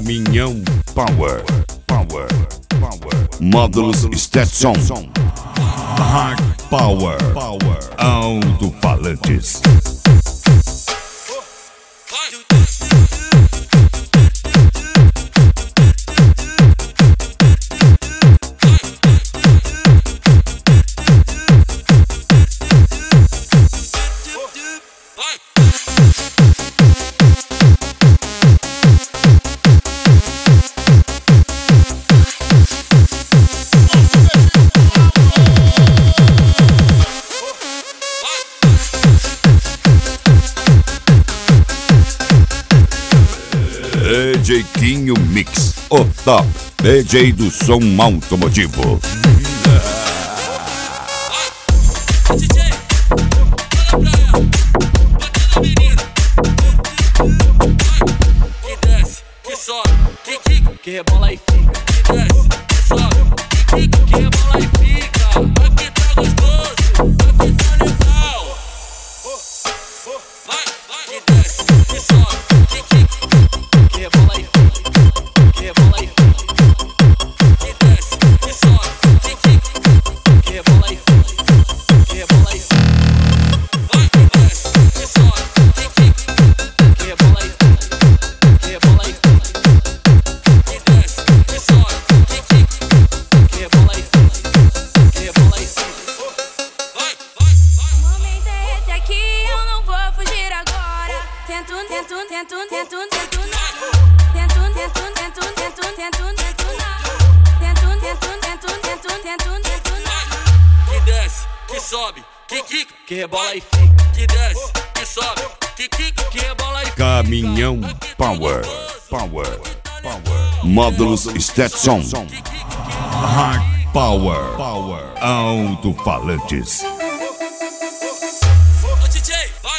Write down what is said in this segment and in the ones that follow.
Caminhão Power. Módulos Stetson. Hard Power. Alto-falantes. DJ Quinho Mix, o top DJ do som automotivo. DJ, que desce, que sobe, que quica, que rebola e fica. Que desce, que sobe, que quica, que rebola e fica. Aqui tá gostoso, aqui tá legal. Vai, que desce, que sobe, que quica, que rebola e fica, que rebola e fica. Que desce, que sobe, que quica, que rebola e fica, que rebola e fica. Vai, que desce, que sobe, que quica, que rebola e fica, que rebola e fica. Que desce, que sobe, que quica, que rebola e fica, que rebola e fica. Vai. O momento é esse aqui, eu não vou fugir agora. Tento não. Que desce, que sobe, que quica, que rebola e fica. Que desce, que sobe, que quica, que rebola e fica. Caminhão Power. Módulos Stetson. Hard Power. Alto-falantes. Ô DJ, vai.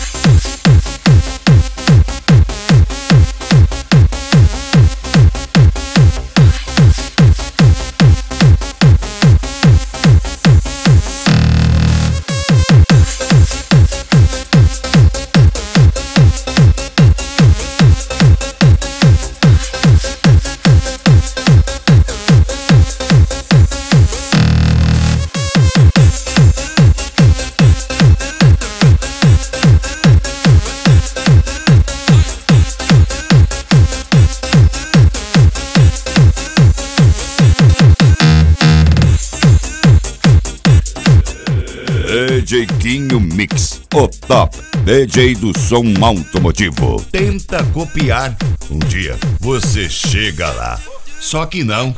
DJ Quinho Mix, o top DJ do som automotivo. Tenta copiar, um dia você chega lá. Só que não.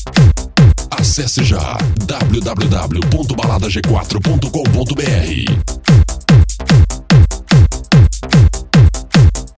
Acesse já www.baladag4.com.br.